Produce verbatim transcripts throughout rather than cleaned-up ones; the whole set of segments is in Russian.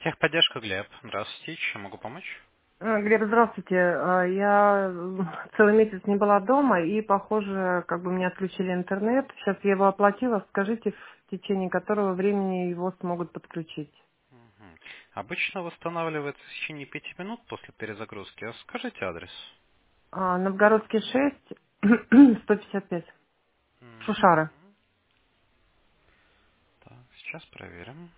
Техподдержка, Глеб. Здравствуйте, чем могу помочь? А, Глеб, здравствуйте. А, Я м, целый месяц не была дома, и, похоже, как бы мне отключили интернет. Сейчас я его оплатила. Скажите, в течение которого времени его смогут подключить? Мгм. Обычно восстанавливается в течение пяти минут после перезагрузки. А скажите адрес. А, Новгородский шесть, сто пятьдесят пять. Шушара. Мгм. Так, сейчас проверим.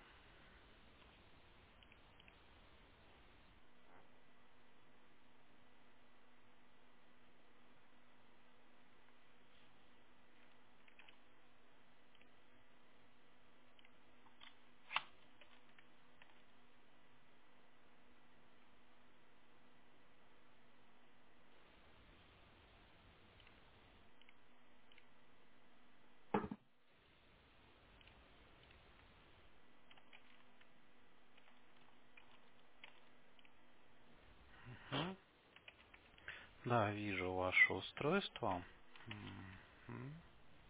Мгм. Да, вижу ваше устройство. Мгм.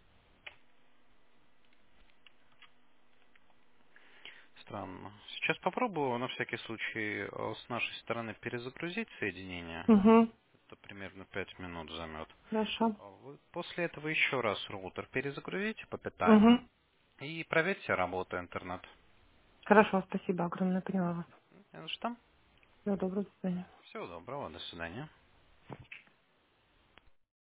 Странно. Сейчас попробую на всякий случай э, с нашей стороны перезагрузить соединение. Угу. Это примерно пять минут займет. Хорошо. А вы после этого еще раз роутер перезагрузите по Угу. питанию и проверьте работу интернет. Хорошо, спасибо огромное, поняла вас. Не за что. Всего доброго, до свидания. Всего доброго, до свидания.